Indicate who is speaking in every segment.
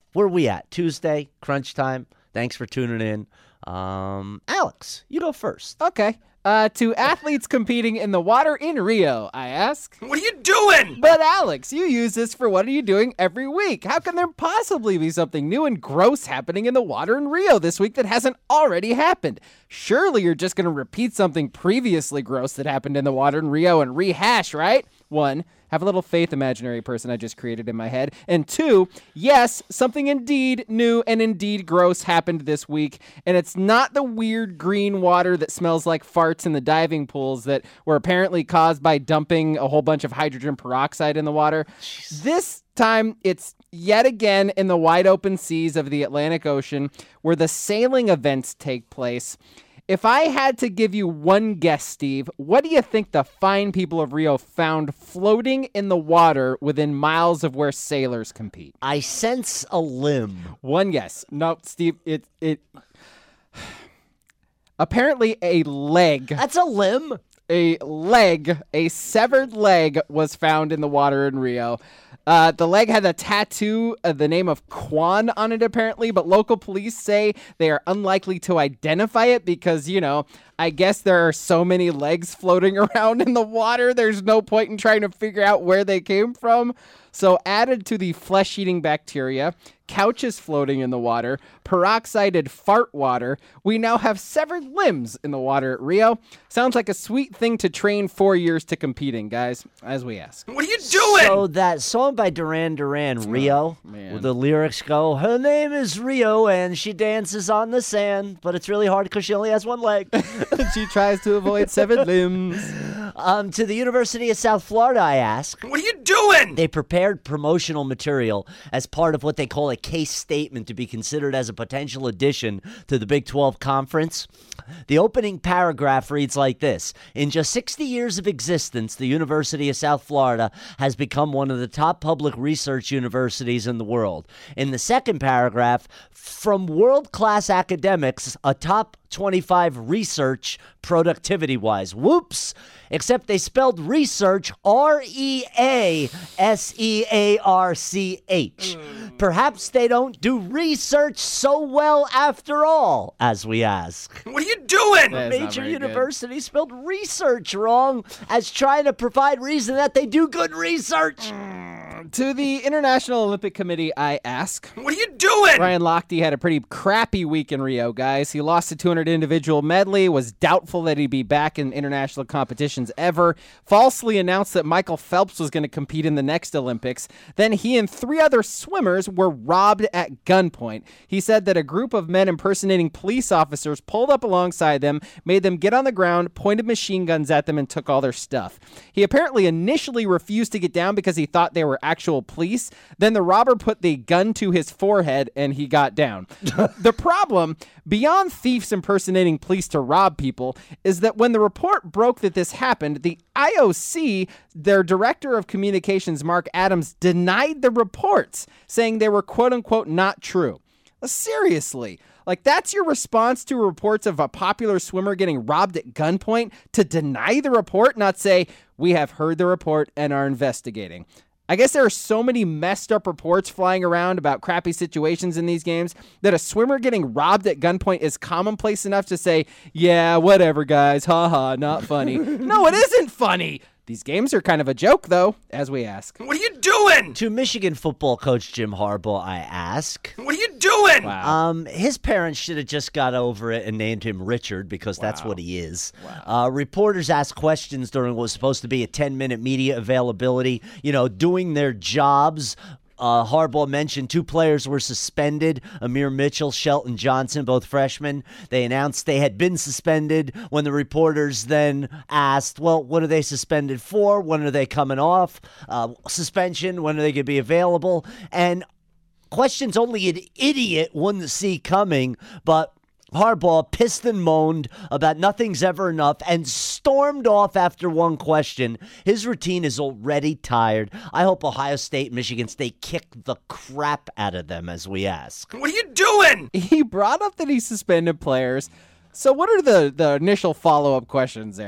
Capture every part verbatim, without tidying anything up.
Speaker 1: Where are we at? Tuesday, crunch time. Thanks for tuning in. Um, Alex, you go first.
Speaker 2: Okay. Uh, to athletes competing in the water in Rio, I ask.
Speaker 3: What are you doing?
Speaker 2: But Alex, you use this for what are you doing every week? How can there possibly be something new and gross happening in the water in Rio this week that hasn't already happened? Surely you're just going to repeat something previously gross that happened in the water in Rio and rehash, right? One, have a little faith, imaginary person I just created in my head. And two, yes, something indeed new and indeed gross happened this week. And it's not the weird green water that smells like farts in the diving pools that were apparently caused by dumping a whole bunch of hydrogen peroxide in the water. Jeez. This time, it's yet again in the wide open seas of the Atlantic Ocean where the sailing events take place. If I had to give you one guess, Steve, what do you think the fine people of Rio found floating in the water within miles of where sailors compete?
Speaker 1: I sense a limb.
Speaker 2: One guess. No, Steve, it it apparently a leg.
Speaker 1: That's a limb.
Speaker 2: A leg, a severed leg was found in the water in Rio. Uh, the leg had a tattoo of the name of Kwan on it, apparently, but local police say they are unlikely to identify it because, you know, I guess there are so many legs floating around in the water, there's no point in trying to figure out where they came from. So added to the flesh-eating bacteria, couches floating in the water, peroxided fart water, we now have severed limbs in the water at Rio. Sounds like a sweet thing to train four years to competing, guys, as we ask.
Speaker 3: What are you doing?
Speaker 1: So that song by Duran Duran, Rio,
Speaker 2: oh,
Speaker 1: where the lyrics go, her name is Rio and she dances on the sand, but it's really hard because she only has one leg.
Speaker 2: She tries to avoid severed limbs.
Speaker 1: Um, to the University of South Florida, I ask.
Speaker 3: What are you doing?
Speaker 1: They prepared promotional material as part of what they call a case statement to be considered as a potential addition to the Big twelve Conference. The opening paragraph reads like this. In just sixty years of existence, the University of South Florida has become one of the top public research universities in the world. In the second paragraph, from world-class academics, a top twenty-five research productivity-wise. Whoops! Except they spelled research R E A S E A R C H. Mm. Perhaps they don't do research so well after all, as we ask.
Speaker 3: What are you doing?
Speaker 1: A major university good. Spelled research wrong as trying to provide reason that they do good research.
Speaker 2: Mm. To the International Olympic Committee, I ask.
Speaker 3: What are you doing?
Speaker 2: Ryan Lochte had a pretty crappy week in Rio, guys. He lost a two hundred individual medley, was doubtful that he'd be back in international competitions ever, falsely announced that Michael Phelps was going to compete in the next Olympics. Then he and three other swimmers were robbed at gunpoint. He said that a group of men impersonating police officers pulled up alongside them, made them get on the ground, pointed machine guns at them, and took all their stuff. He apparently initially refused to get down because he thought they were actual police. Then the robber put the gun to his forehead and he got down. The problem, beyond thieves impersonating police to rob people, is that when the report broke that this happened, the I O C, their director of communications, Mark Adams, denied the reports, saying they were quote-unquote not true. Seriously, like that's your response to reports of a popular swimmer getting robbed at gunpoint, to deny the report, not say, we have heard the report and are investigating. I guess there are so many messed up reports flying around about crappy situations in these games that a swimmer getting robbed at gunpoint is commonplace enough to say, yeah, whatever, guys, haha, not funny. No, it isn't funny. These games are kind of a joke, though, as we ask.
Speaker 3: What are you doing?
Speaker 1: To Michigan football coach Jim Harbaugh, I ask.
Speaker 3: What are you doing?
Speaker 1: Wow. Um, his parents should have just got over it and named him Richard because wow. that's what he is. Wow. Uh, reporters asked questions during what was supposed to be a ten-minute media availability, you know, doing their jobs. Uh, Harbaugh mentioned two players were suspended, Amir Mitchell, Shelton Johnson, both freshmen. They announced they had been suspended when the reporters then asked, well, what are they suspended for? When are they coming off uh, suspension? When are they going to be available? And questions only an idiot wouldn't see coming, but Harbaugh pissed and moaned about nothing's ever enough and stormed off after one question. His routine is already tired. I hope Ohio State and Michigan State kick the crap out of them as we ask.
Speaker 3: What are you doing?
Speaker 2: He brought up that he suspended players. So what are the, the initial follow-up questions there?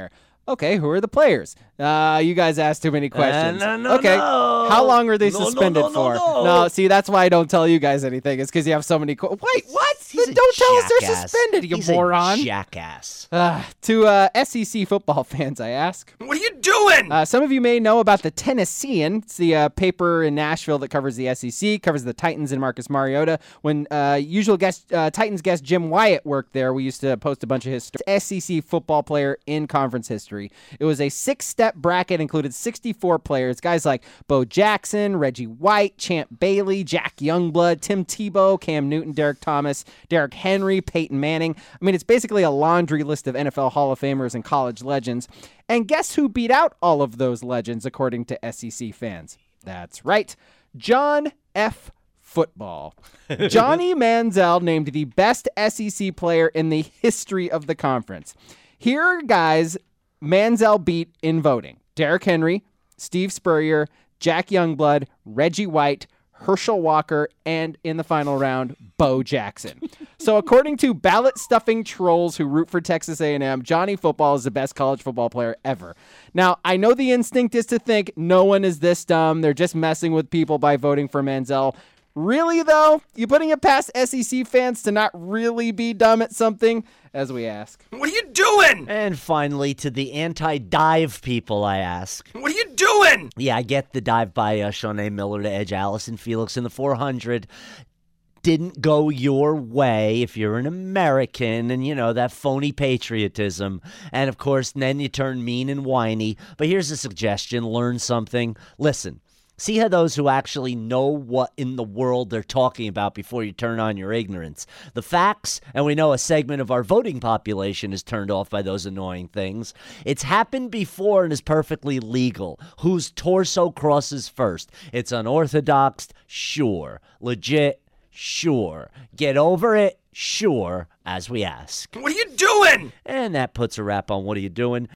Speaker 2: Okay, who are the players? Uh, you guys asked too many questions.
Speaker 1: Uh, no, no,
Speaker 2: okay,
Speaker 1: no.
Speaker 2: how long are they
Speaker 1: No, no,
Speaker 2: suspended
Speaker 1: no, no,
Speaker 2: for?
Speaker 1: no.
Speaker 2: No, see, that's why I don't tell you guys anything. It's because you have so many. Co- Wait, what?
Speaker 1: He's
Speaker 2: Then
Speaker 1: a
Speaker 2: don't tell us they're
Speaker 1: jackass.
Speaker 2: suspended, you
Speaker 1: He's
Speaker 2: moron.
Speaker 1: a jackass.
Speaker 2: Uh, to uh, S E C football fans, I ask.
Speaker 3: What are you doing?
Speaker 2: Uh, some of you may know about the Tennessean. It's the uh, paper in Nashville that covers the S E C, covers the Titans and Marcus Mariota. When uh, usual guest uh, Titans guest Jim Wyatt worked there, we used to post a bunch of his stories. S E C football player in conference history. It was a six-step bracket, included sixty-four players. Guys like Bo Jackson, Reggie White, Champ Bailey, Jack Youngblood, Tim Tebow, Cam Newton, Derek Thomas, Derrick Henry, Peyton Manning. I mean, it's basically a laundry list of N F L Hall of Famers and college legends. And guess who beat out all of those legends, according to S E C fans? That's right, John F. Football. Johnny Manziel named the best S E C player in the history of the conference. Here are guys Manziel beat in voting: Derrick Henry, Steve Spurrier, Jack Youngblood, Reggie White, Herschel Walker, and in the final round, Bo Jackson. So according to ballot-stuffing trolls who root for Texas A and M, Johnny Football is the best college football player ever. Now, I know the instinct is to think no one is this dumb. They're just messing with people by voting for Manziel. Really, though? You putting it past S E C fans to not really be dumb at something? As we ask.
Speaker 3: What are you doing?
Speaker 1: And finally, to the anti-dive people, I ask.
Speaker 3: What are you doing?
Speaker 1: Yeah, I get the dive by uh, Shaunae Miller to edge Allison Felix in the four hundred. Didn't go your way if you're an American and, you know, that phony patriotism. And, of course, then you turn mean and whiny. But here's a suggestion. Learn something. Listen. See how those who actually know what in the world they're talking about before you turn on your ignorance. The facts, and we know a segment of our voting population is turned off by those annoying things. It's happened before and is perfectly legal. Whose torso crosses first? It's unorthodox? Sure. Legit? Sure. Get over it? Sure. As we ask.
Speaker 3: What are you doing?
Speaker 1: And that puts a wrap on What Are You Doing?